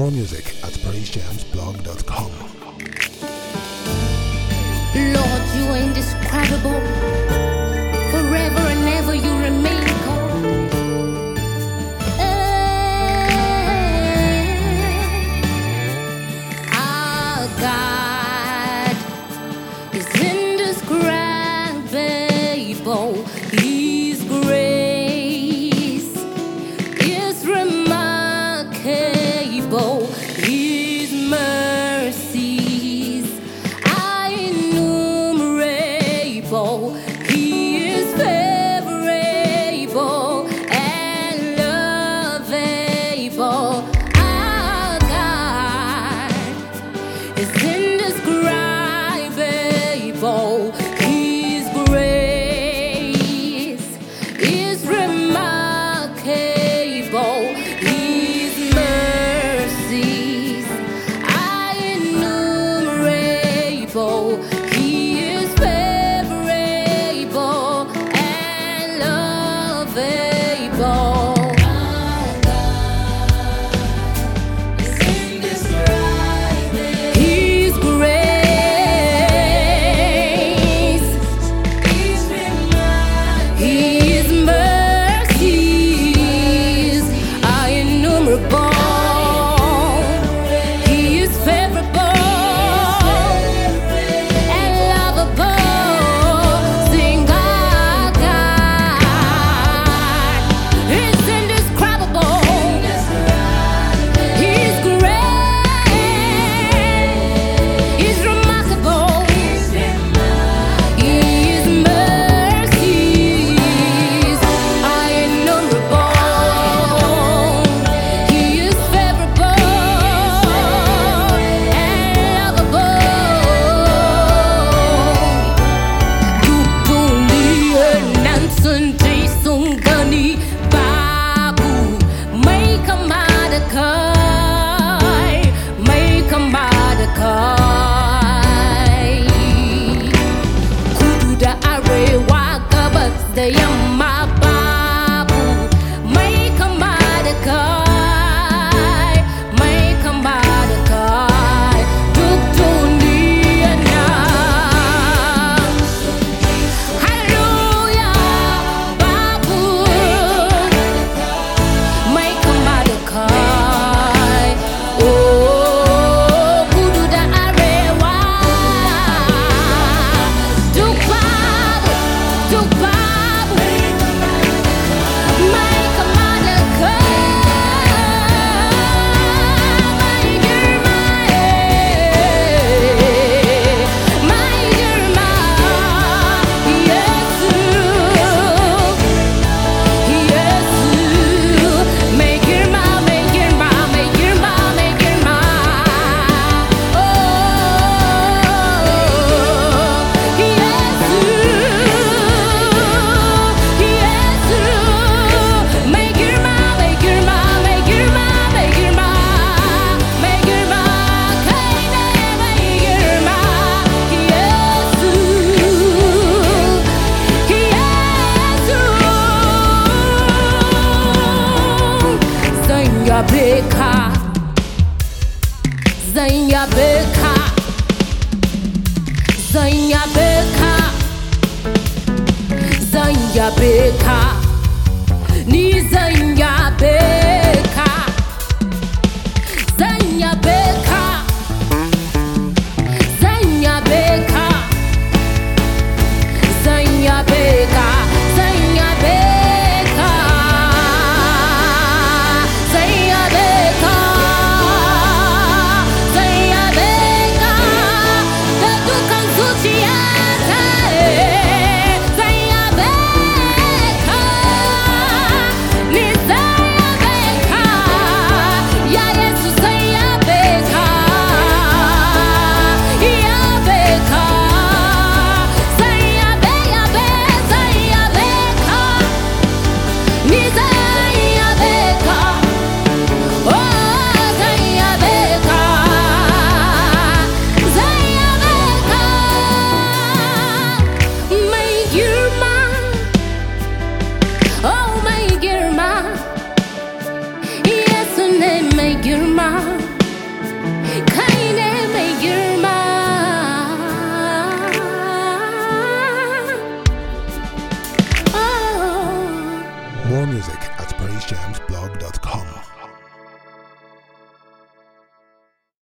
more music at praisejamsblog.com. Lord, you are indescribable. Forever and ever you remain God. Our God is indescribable. His grace is remarkable. His mercies are innumerable. He is favorable and lovable. Our God is indescribable. His grace is remarkable. His mercies are innumerable. He is favorable and lovable. His grace, His mercies are innumerable. He is favorable and lovable. Sing our God is indescribable. His grace is remarkable. His mercies are innumerable. He is favorable and lovable. Dutulier Nansen Sungani Babu make a madakai, make a madakai. Kududa arewa gabas da yamma babu make a madakai, make a madakai. Duk duniya na hallelujah babu make a madakai. Oh, kududa arewa duk babu make a Beka, Zanya Beka, Zanya Beka, Zanya Beka, Ni Zanya Beka, Zanya Beka, Zanya Beka, Zanya Beka, Zanya Beka, Zanya Beka, Zanya Beka, da dukan zuciyata, Zanya Beka, ni Zanya Beka. More music at praisejamsblog.com.